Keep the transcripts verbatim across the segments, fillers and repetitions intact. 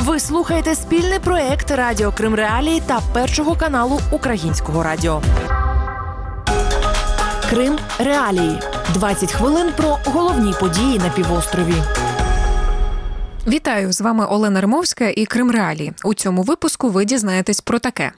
Ви слухаєте спільний проєкт Радіо Крим Реалії та Першого каналу Українського радіо. Крим Реалії. двадцять хвилин про головні події на півострові. Вітаю, з вами Олена Римовська і Крим Реалії. У цьому випуску ви дізнаєтесь про таке.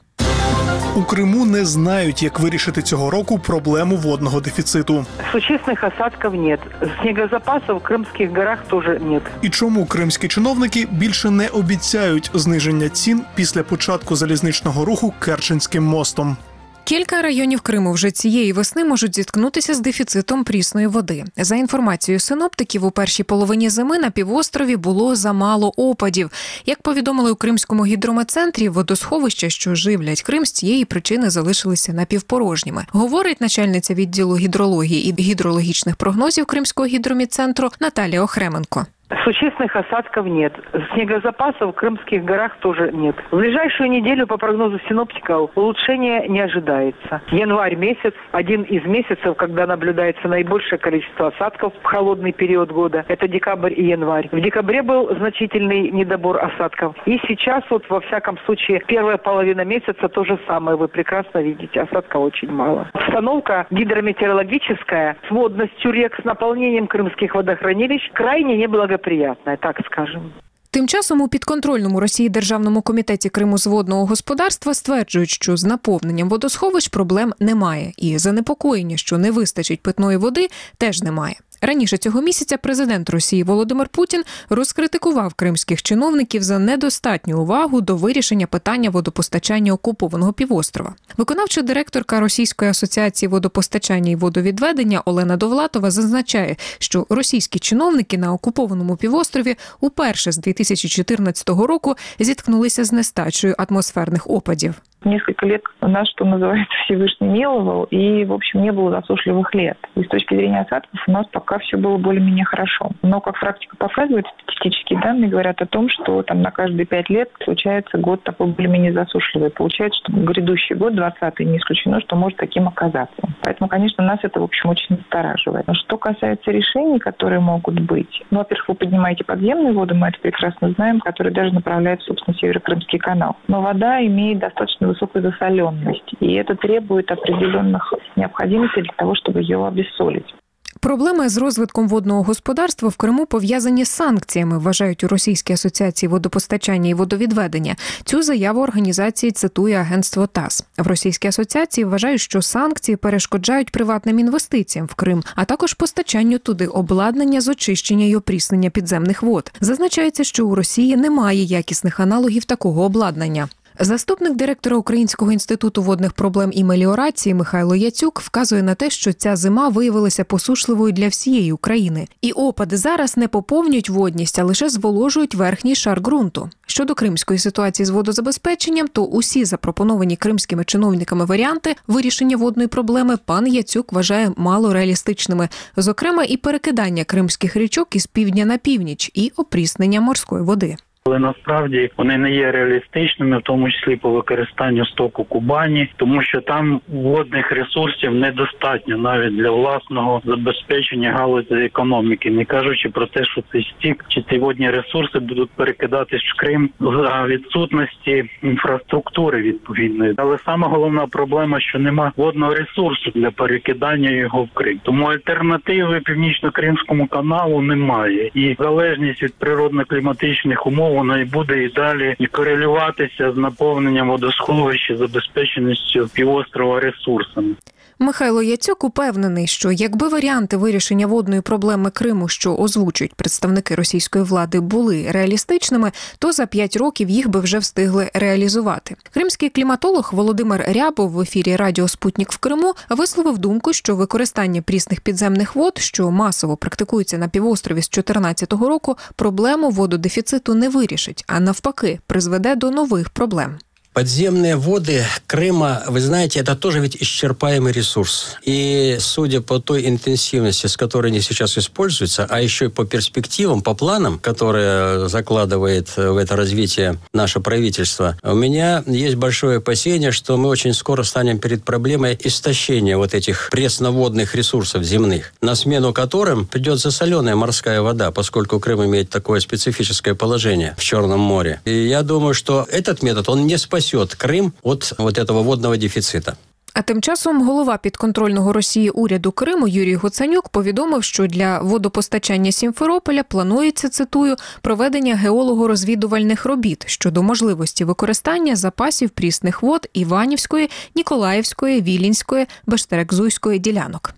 У Криму не знають, як вирішити цього року проблему водного дефіциту. Существенных осадков нет. Снегозапасов в Крымских горах тоже нет. І чому кримські чиновники більше не обіцяють зниження цін після початку залізничного руху Керченським мостом? Кілька районів Криму вже цієї весни можуть зіткнутися з дефіцитом прісної води. За інформацією синоптиків, у першій половині зими на півострові було замало опадів. Як повідомили у Кримському гідрометцентрі, водосховища, що живлять Крим, з цієї причини залишилися напівпорожніми. Говорить начальниця відділу гідрології і гідрологічних прогнозів Кримського гідрометцентру Наталія Охременко. Существенных осадков нет. Снегозапасов в Крымских горах тоже нет. В ближайшую неделю, по прогнозу синоптиков, улучшения не ожидается. Январь месяц – один из месяцев, когда наблюдается наибольшее количество осадков в холодный период года. Это декабрь и январь. В декабре был значительный недобор осадков. И сейчас, вот во всяком случае, первая половина месяца то же самое. Вы прекрасно видите, осадков очень мало. Обстановка гидрометеорологическая с водностью рек, с наполнением крымских водохранилищ крайне неблагоприятная. Приятне, так скажемо. Тим часом у підконтрольному Росії Державному комітеті Криму з водного господарства стверджують, що з наповненням водосховищ проблем немає. І занепокоєння, що не вистачить питної води, теж немає. Раніше цього місяця президент Росії Володимир Путін розкритикував кримських чиновників за недостатню увагу до вирішення питання водопостачання окупованого півострова. Виконавча директорка Російської асоціації водопостачання і водовідведення Олена Довлатова зазначає, що російські чиновники на окупованому півострові уперше з дві тисячі чотирнадцятого року зіткнулися з нестачею атмосферних опадів. Несколько лет нас, что называется, Всевышний миловал, и, в общем, не было засушливых лет. И с точки зрения осадков у нас пока все было более-менее хорошо. Но, как практика показывает, статистические данные говорят о том, что там на каждые пять лет случается год такой более-менее засушливый. Получается, что грядущий год, двадцатый, не исключено, что может таким оказаться. Поэтому, конечно, нас это, в общем, очень настораживает. Но что касается решений, которые могут быть, ну, во-первых, вы поднимаете подземные воды, мы это прекрасно знаем, которые даже направляют, собственно, Северо-Крымский канал. Но вода имеет достаточно высокую засоленность, и это требует определенных необходимостей для того, чтобы ее обессолить. Проблеми з розвитком водного господарства в Криму пов'язані з санкціями, вважають у Російській асоціації водопостачання і водовідведення. Цю заяву організації цитує агентство ТАСС. В Російській асоціації вважають, що санкції перешкоджають приватним інвестиціям в Крим, а також постачанню туди обладнання з очищення й опріснення підземних вод. Зазначається, що у Росії немає якісних аналогів такого обладнання. Заступник директора Українського інституту водних проблем і меліорації Михайло Яцюк вказує на те, що ця зима виявилася посушливою для всієї України. І опади зараз не поповнюють водність, а лише зволожують верхній шар ґрунту. Щодо кримської ситуації з водозабезпеченням, то усі запропоновані кримськими чиновниками варіанти вирішення водної проблеми пан Яцюк вважає малореалістичними. Зокрема, і перекидання кримських річок із півдня на північ, і опріснення морської води. Але насправді вони не є реалістичними, в тому числі по використанню стоку Кубані, тому що там водних ресурсів недостатньо навіть для власного забезпечення галузі економіки, не кажучи про те, що цей стік чи ці водні ресурси будуть перекидатись в Крим за відсутності інфраструктури відповідної. Але саме головна проблема, що нема водного ресурсу для перекидання його в Крим. Тому альтернативи Північно-Кримському каналу немає. І залежність від природно-кліматичних умов воно і буде і далі і корелюватися з наповненням водосховища, забезпеченістю півострова ресурсами. Михайло Яцюк упевнений, що якби варіанти вирішення водної проблеми Криму, що озвучують представники російської влади, були реалістичними, то за п'ять років їх би вже встигли реалізувати. Кримський кліматолог Володимир Рябов в ефірі радіо «Спутник» в Криму висловив думку, що використання прісних підземних вод, що масово практикується на півострові з чотирнадцятого року, проблему вододефіциту не вирішить, а навпаки, призведе до нових проблем. Подземные воды Крыма, вы знаете, это тоже ведь исчерпаемый ресурс. И судя по той интенсивности, с которой они сейчас используются, а еще и по перспективам, по планам, которые закладывает в это развитие наше правительство, у меня есть большое опасение, что мы очень скоро станем перед проблемой истощения вот этих пресноводных ресурсов земных, на смену которым придет засоленная морская вода, поскольку Крым имеет такое специфическое положение в Черном море. И я думаю, что этот метод, он не спасет Крим від вот этого водного дефіциту. А тим часом голова підконтрольного Росії уряду Криму Юрій Гуценюк повідомив, що для водопостачання Сімферополя планується, цитую, проведення геолого-розвідувальних робіт щодо можливості використання запасів прісних вод Іванівської, Ніколаївської, Вілінської, Бештерекзуйської ділянок.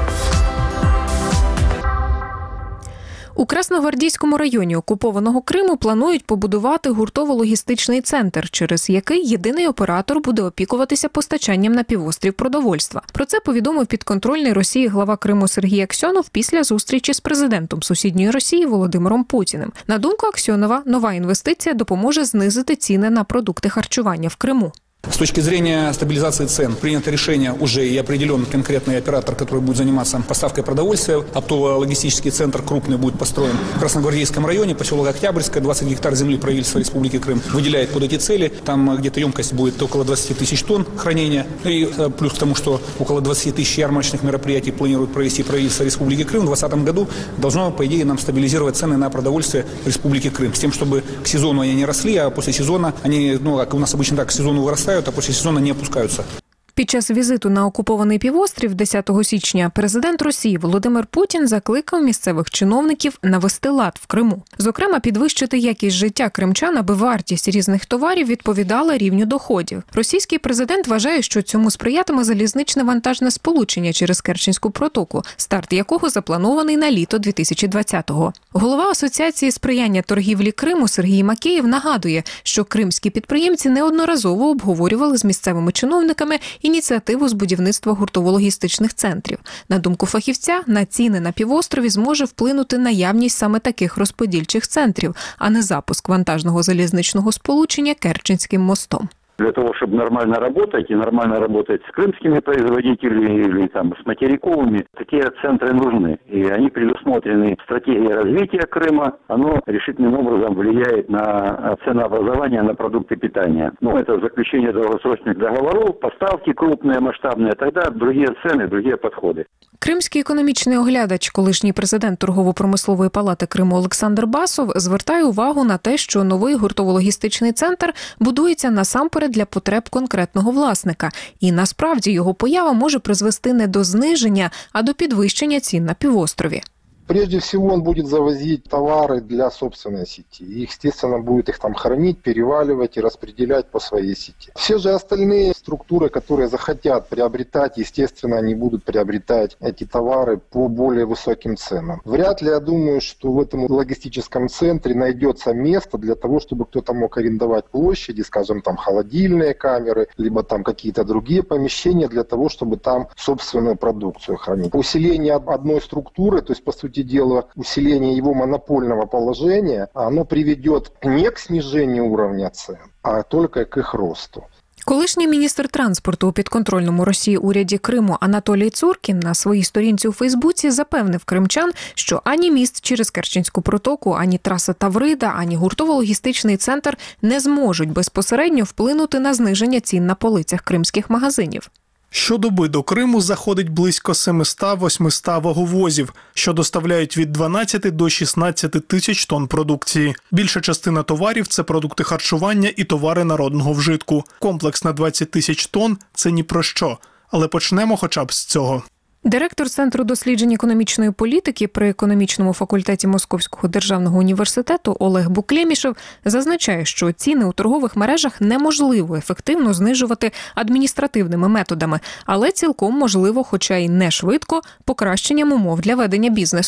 У Красногвардійському районі окупованого Криму планують побудувати гуртово-логістичний центр, через який єдиний оператор буде опікуватися постачанням на півострів продовольства. Про це повідомив підконтрольний Росії глава Криму Сергій Аксьонов після зустрічі з президентом сусідньої Росії Володимиром Путіним. На думку Аксьонова, нова інвестиція допоможе знизити ціни на продукти харчування в Криму. С точки зрения стабилизации цен принято решение уже и определен конкретный оператор, который будет заниматься поставкой продовольствия. Оптово-логистический центр крупный будет построен в Красногвардейском районе, поселок Октябрьское, двадцать гектар земли правительства Республики Крым выделяет под эти цели. Там где-то емкость будет около двадцать тысяч тонн хранения. И плюс к тому, что около двадцать тысяч ярмарочных мероприятий планирует провести правительство Республики Крым. В двадцатом году должно, по идее, нам стабилизировать цены на продовольствие в Республике Крым. С тем, чтобы к сезону они не росли, а после сезона они, ну, как у нас обычно так, к сезону вырастают, а после сезона не опускаются. Під час візиту на окупований півострів десятого січня президент Росії Володимир Путін закликав місцевих чиновників навести лад в Криму. Зокрема, підвищити якість життя кримчан, аби вартість різних товарів відповідала рівню доходів. Російський президент вважає, що цьому сприятиме залізничне вантажне сполучення через Керченську протоку, старт якого запланований на літо дві тисячі двадцятого. Голова Асоціації сприяння торгівлі Криму Сергій Макеєв нагадує, що кримські підприємці неодноразово обговорювали з місцевими чиновниками ініціативу з будівництва гуртово-логістичних центрів. На думку фахівця, на ціни на півострові зможе вплинути наявність саме таких розподільчих центрів, а не запуск вантажного залізничного сполучення Керченським мостом. Для того, чтобы нормально работать и нормально работать с крымскими производителями или там с материковыми, такие центры нужны. И они предусмотрены в стратегии развития Крыма. Оно решительным образом влияет на ценообразование на продукты питания. Ну, это заключение долгосрочных договоров, поставки крупные, масштабные, тогда другие цены, другие подходы. Кримський економічний оглядач, колишній президент Торгово-промислової палати Криму Олександр Басов, звертає увагу на те, що новий гуртово-логістичний центр будується насамперед для потреб конкретного власника. І насправді його поява може призвести не до зниження, а до підвищення цін на півострові. Прежде всего он будет завозить товары для собственной сети. И, естественно, будет их там хранить, переваливать и распределять по своей сети. Все же остальные структуры, которые захотят приобретать, естественно, они будут приобретать эти товары по более высоким ценам. Вряд ли, я думаю, что в этом логистическом центре найдется место для того, чтобы кто-то мог арендовать площади, скажем, там холодильные камеры, либо там какие-то другие помещения для того, чтобы там собственную продукцию хранить. Усиление одной структуры, то есть, по сути дела, усиление его монопольного положения, оно приведет не к снижению уровня цен, а только к их росту. Колишній міністр транспорту у підконтрольному Росії уряді Криму Анатолій Цуркін на своїй сторінці у Фейсбуці запевнив кримчан, що ані міст через Керченську протоку, ані траса Таврида, ані гуртово-логістичний центр не зможуть безпосередньо вплинути на зниження цін на полицях кримських магазинів. Щодоби до Криму заходить близько сімсот-восьмисот ваговозів, що доставляють від дванадцяти до шістнадцяти тисяч тонн продукції. Більша частина товарів – це продукти харчування і товари народного вжитку. Комплекс на двадцять тисяч тонн – це ні про що. Але почнемо хоча б з цього. Директор Центру досліджень економічної політики при економічному факультеті Московського державного університету Олег Буклємішев зазначає, що ціни у торгових мережах неможливо ефективно знижувати адміністративними методами, але цілком можливо, хоча й не швидко, покращенням умов для ведення бізнесу.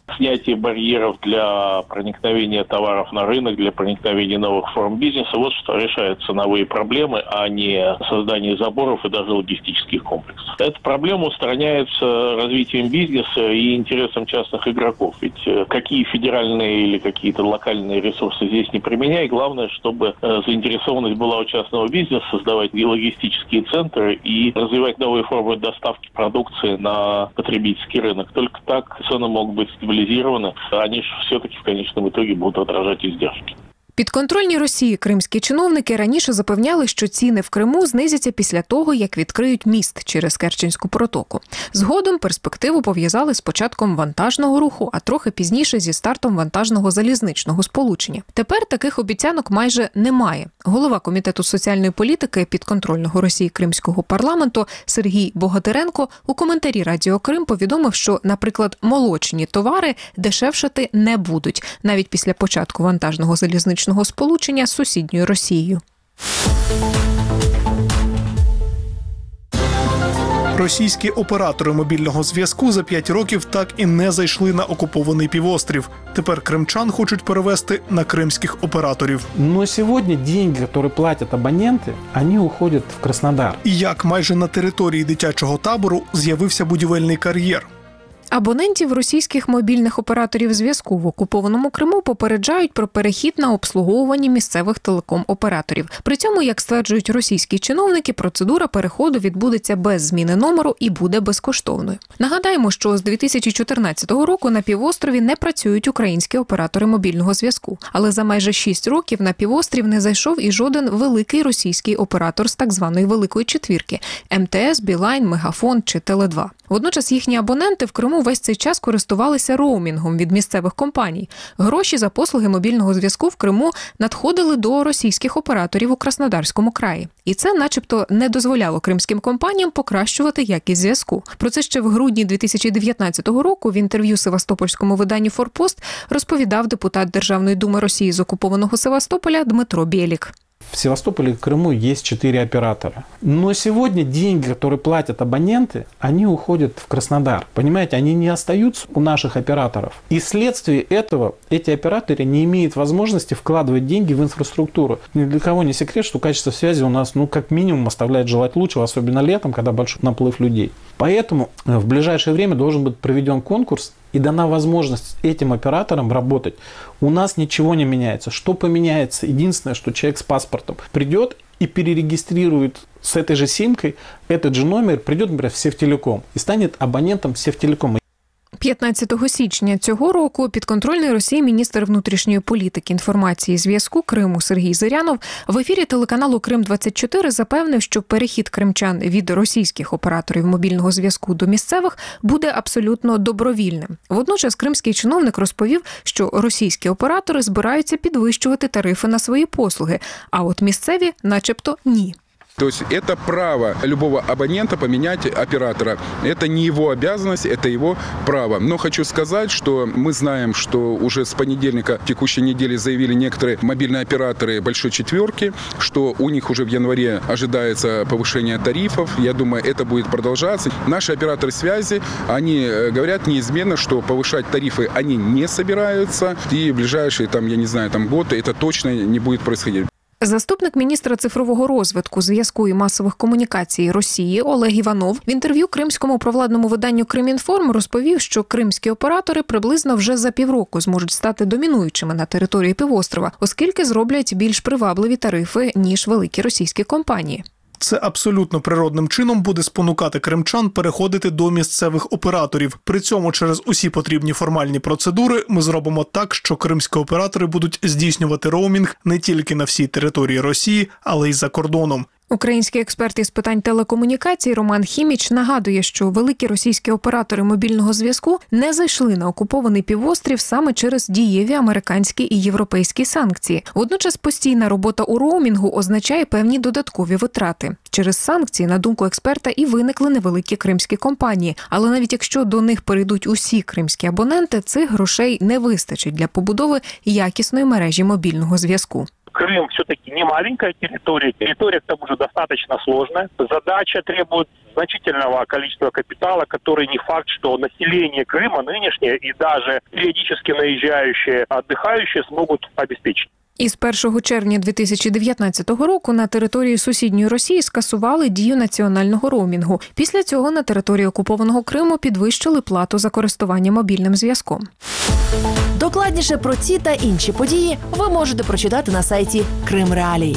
снятие барьеров для проникновения товаров на рынок, для проникновения новых форм бизнеса. Вот что решает ценовые проблемы, а не создание заборов и даже логистических комплексов. Эта проблема устраняется развитием бизнеса и интересом частных игроков. Ведь какие федеральные или какие-то локальные ресурсы здесь не применяй, главное, чтобы заинтересованность была у частного бизнеса создавать логистические центры и развивать новые формы доставки продукции на потребительский рынок. Только так цены могут быть стабилизированы, а они же все-таки в конечном итоге будут отражать издержки. Підконтрольні Росії кримські чиновники раніше запевняли, що ціни в Криму знизяться після того, як відкриють міст через Керченську протоку. Згодом перспективу пов'язали з початком вантажного руху, а трохи пізніше зі стартом вантажного залізничного сполучення. Тепер таких обіцянок майже немає. Голова Комітету соціальної політики підконтрольного Росії Кримського парламенту Сергій Богатиренко у коментарі Радіо Крим повідомив, що, наприклад, молочні товари дешевшати не будуть, навіть після початку вантажного залізничного сполучення з сусідньою Росією. Російські оператори мобільного зв'язку за п'ять років так і не зайшли на окупований півострів. Тепер кримчан хочуть перевести на кримських операторів. Но сьогодні деньги, які платять абоненти, вони уходять в Краснодар. І як майже на території дитячого табору з'явився будівельний кар'єр. Абонентів російських мобільних операторів зв'язку в окупованому Криму попереджають про перехід на обслуговування місцевих телеком-операторів. При цьому, як стверджують російські чиновники, процедура переходу відбудеться без зміни номеру і буде безкоштовною. Нагадаємо, що з дві тисячі чотирнадцятого року на півострові не працюють українські оператори мобільного зв'язку. Але за майже шість років на півострів не зайшов і жоден великий російський оператор з так званої «Великої четвірки» – ем те ес, Білайн, Мегафон чи Теле два. Водночас їхні абоненти в Криму весь цей час користувалися роумінгом від місцевих компаній. Гроші за послуги мобільного зв'язку в Криму надходили до російських операторів у Краснодарському краї. І це начебто не дозволяло кримським компаніям покращувати якість зв'язку. Про це ще в грудні дві тисячі дев'ятнадцятого року в інтерв'ю севастопольському виданню «Форпост» розповідав депутат Державної думи Росії з окупованого Севастополя Дмитро Бєлік. В Севастополе и Крыму есть четыре оператора. Но сегодня деньги, которые платят абоненты, они уходят в Краснодар. Понимаете, они не остаются у наших операторов. И вследствие этого эти операторы не имеют возможности вкладывать деньги в инфраструктуру. Ни для кого не секрет, что качество связи у нас, ну, как минимум, оставляет желать лучшего, особенно летом, когда большой наплыв людей. Поэтому в ближайшее время должен быть проведен конкурс и дана возможность этим операторам работать. У нас ничего не меняется. Что поменяется? Единственное, что человек с паспортом придет и перерегистрирует с этой же симкой этот же номер, придет, например, в Севтелеком и станет абонентом Севтелекома. п'ятнадцятого січня цього року підконтрольний Росії міністр внутрішньої політики, інформації і зв'язку Криму Сергій Зирянов в ефірі телеканалу Крим двадцять чотири запевнив, що перехід кримчан від російських операторів мобільного зв'язку до місцевих буде абсолютно добровільним. Водночас кримський чиновник розповів, що російські оператори збираються підвищувати тарифи на свої послуги, а от місцеві начебто ні. То есть это право любого абонента поменять оператора. Это не его обязанность, это его право. Но хочу сказать, что мы знаем, что уже с понедельника текущей недели заявили некоторые мобильные операторы большой четверки, что у них уже в январе ожидается повышение тарифов. Я думаю, это будет продолжаться. Наши операторы связи, они говорят неизменно, что повышать тарифы они не собираются. И в ближайшие, там, я не знаю, там, год это точно не будет происходить. Заступник міністра цифрового розвитку, зв'язку і масових комунікацій Росії Олег Іванов в інтерв'ю кримському провладному виданню «Кримінформ» розповів, що кримські оператори приблизно вже за півроку зможуть стати домінуючими на території півострова, оскільки зроблять більш привабливі тарифи, ніж великі російські компанії. Це абсолютно природним чином буде спонукати кримчан переходити до місцевих операторів. При цьому через усі потрібні формальні процедури ми зробимо так, що кримські оператори будуть здійснювати роумінг не тільки на всій території Росії, але й за кордоном. Український експерт із питань телекомунікацій Роман Хіміч нагадує, що великі російські оператори мобільного зв'язку не зайшли на окупований півострів саме через дієві американські і європейські санкції. Водночас постійна робота у роумінгу означає певні додаткові витрати. Через санкції, на думку експерта, і виникли невеликі кримські компанії. Але навіть якщо до них перейдуть усі кримські абоненти, цих грошей не вистачить для побудови якісної мережі мобільного зв'язку. Крым все-таки не маленькая территория, территория к тому же достаточно сложная. Задача требует значительного количества капитала, который не факт, что население Крыма нынешнее и даже периодически наезжающие отдыхающие смогут обеспечить. Із першого червня дві тисячі дев'ятнадцятого року на території сусідньої Росії скасували дію національного роумінгу. Після цього на території окупованого Криму підвищили плату за користування мобільним зв'язком. Докладніше про ці та інші події ви можете прочитати на сайті Крим Реалії.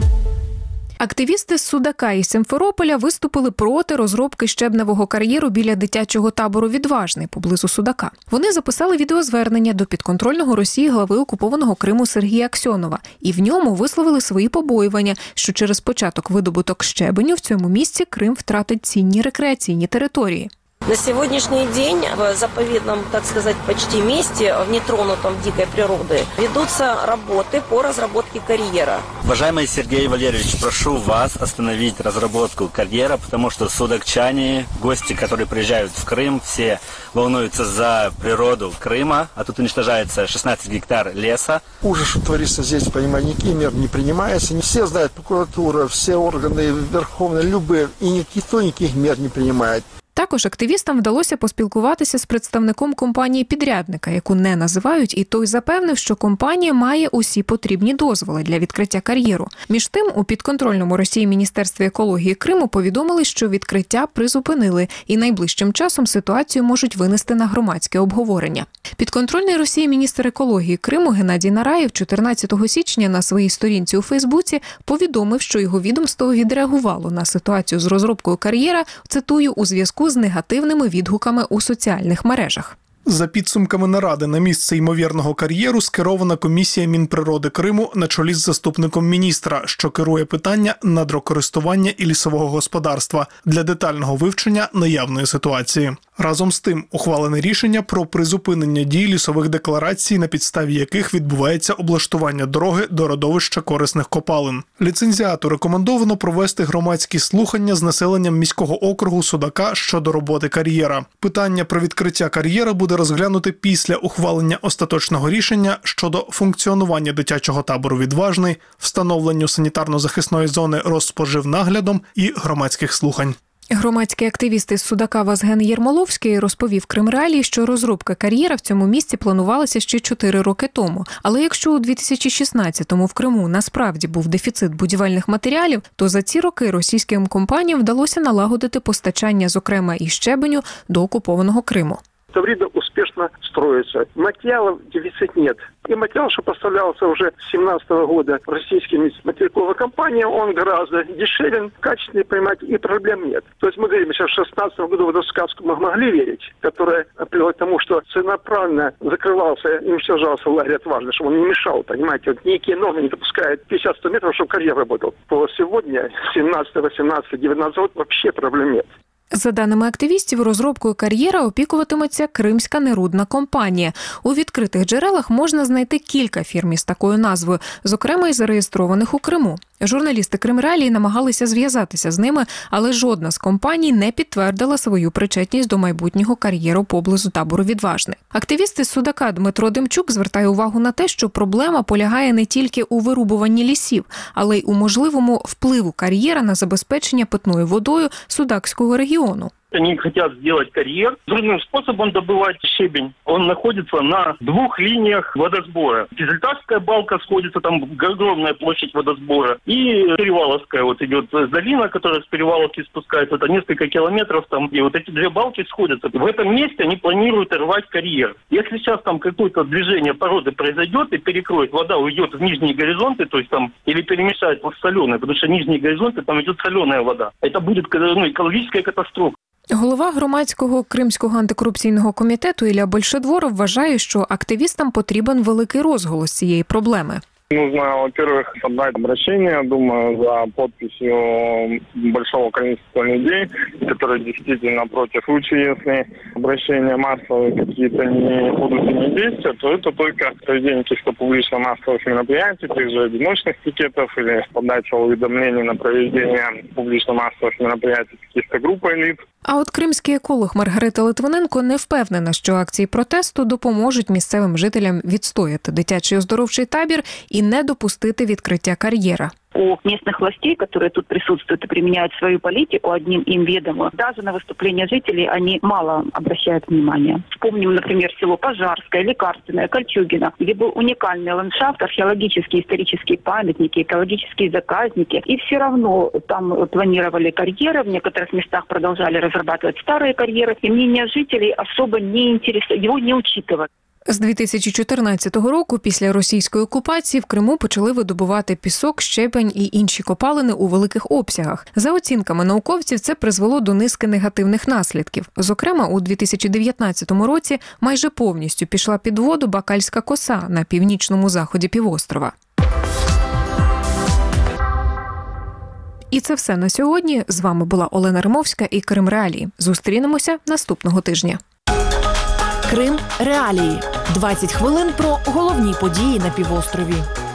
Активісти з Судака і Сімферополя виступили проти розробки щебневого кар'єру біля дитячого табору «Відважний» поблизу Судака. Вони записали відеозвернення до підконтрольного Росії глави окупованого Криму Сергія Аксьонова і в ньому висловили свої побоювання, що через початок видобуток щебеню в цьому місці Крим втратить цінні рекреаційні території. На сегодняшний день в заповедном, так сказать, почти месте, в нетронутом дикой природы, ведутся работы по разработке карьера. Уважаемый Сергей Валерьевич, прошу вас остановить разработку карьера, потому что судакчане, гости, которые приезжают в Крым, все волнуются за природу Крыма, а тут уничтожается шестнадцать гектар леса. Ужас, что творится здесь, понимаю, никакие меры не принимаются. Не все знают, прокуратура, все органы верховные, любые, и никто никаких мер не принимает. Також активістам вдалося поспілкуватися з представником компанії-підрядника, яку не називають, і той запевнив, що компанія має усі потрібні дозволи для відкриття кар'єру. Між тим, у підконтрольному Росії Міністерстві екології Криму повідомили, що відкриття призупинили, і найближчим часом ситуацію можуть винести на громадське обговорення. Підконтрольний Росії міністр екології Криму Геннадій Нараєв чотирнадцятого січня на своїй сторінці у Фейсбуці повідомив, що його відомство відреагувало на ситуацію з розробкою кар'єра, цитую, у зв'язку з негативними відгуками у соціальних мережах. За підсумками наради на місце ймовірного кар'єру скерована комісія Мінприроди Криму на чолі з заступником міністра, що керує питання надрокористування і лісового господарства для детального вивчення наявної ситуації. Разом з тим, ухвалене рішення про призупинення дій лісових декларацій, на підставі яких відбувається облаштування дороги до родовища корисних копалин. Ліцензіату рекомендовано провести громадські слухання з населенням міського округу Судака щодо роботи кар'єра. Питання про відкриття кар'єра буде розглянути після ухвалення остаточного рішення щодо функціонування дитячого табору «Відважний», встановленню санітарно-захисної зони розпоживнаглядом і громадських слухань. Громадський активіст із Судака Вазген Єрмоловський розповів Крим Реалії, що розробка кар'єра в цьому місці планувалася ще чотири роки тому. Але якщо у дві тисячі шістнадцятому в Криму насправді був дефіцит будівельних матеріалів, то за ці роки російським компаніям вдалося налагодити постачання, зокрема і щебеню, до окупованого Криму. Таврида успешно строится. Материалов дефицит нет. И материал, что поставлялся уже с семнадцатого года российскими материковыми компаниями, он гораздо дешевен, качественнее, понимаете, и проблем нет. То есть мы говорим, сейчас в шестнадцатом году в эту сказку мы могли верить, которая привела к тому, что целенаправленно закрывался и уничтожался лагерь «Отважный», чтобы он не мешал, понимаете. Вот некие нормы не допускают пятьдесят-сто метров, чтобы карьер работал. То сегодня, семнадцатый, восемнадцатый, девятнадцатый год, вообще проблем нет. За даними активістів, розробкою кар'єра опікуватиметься Кримська нерудна компанія. У відкритих джерелах можна знайти кілька фірм із такою назвою, зокрема й зареєстрованих у Криму. Журналісти Крим Реалії намагалися зв'язатися з ними, але жодна з компаній не підтвердила свою причетність до майбутнього кар'єру поблизу табору «Відважний». Активіст із Судака Дмитро Демчук звертає увагу на те, що проблема полягає не тільки у вирубуванні лісів, але й у можливому впливу кар'єра на забезпечення питною водою Судакського регіону. Они хотят сделать карьер. Другим способом добывать щебень. Он находится на двух линиях водосбора. Кизельтарская балка сходится, там огромная площадь водосбора. И Переваловская вот идет долина, которая с Переваловки спускается. Это несколько километров там. И вот эти две балки сходятся. В этом месте они планируют рвать карьер. Если сейчас там какое-то движение породы произойдет и перекроет, вода уйдет в нижние горизонты, то есть там, или перемешает в соленое, потому что нижние горизонты, там идет соленая вода. Это будет, ну, экологическая катастрофа. Голова громадського Кримського антикорупційного комітету Ілля Большедворов вважає, що активістам потрібен великий розголос цієї проблеми. Нужно, во-первых, собрать обращение, думаю, за подписью большого количества людей, которые действительно против. В случае, если обращения массовые какие-то не будут иметь действия, то это только проведение каких-то публично-массовых мероприятий, тех же одиночных пикетов или подача уведомлений на проведение публично-массовых мероприятий каких-то групп элит. А от кримський еколог Маргарита Литвиненко не впевнена, що акції протесту допоможуть місцевим жителям відстояти дитячий оздоровчий табір і не допустити відкриття кар'єра. У местных властей, которые тут присутствуют и применяют свою политику, одним им ведомо, даже на выступления жителей они мало обращают внимания. Вспомним, например, село Пожарское, Лекарственное, Кольчугино, где был уникальный ландшафт, археологические, исторические памятники, экологические заказники. И все равно там планировали карьеры, в некоторых местах продолжали разрабатывать старые карьеры, и мнение жителей особо не интересует, его не учитывают. З дві тисячі чотирнадцятого року після російської окупації в Криму почали видобувати пісок, щебень і інші копалини у великих обсягах. За оцінками науковців, це призвело до низки негативних наслідків. Зокрема, у дві тисячі дев'ятнадцятому році майже повністю пішла під воду Бакальська коса на північному заході півострова. І це все на сьогодні. З вами була Олена Римовська і Крим Реалії. Зустрінемося наступного тижня. Крим Реалії. двадцять хвилин про головні події на півострові.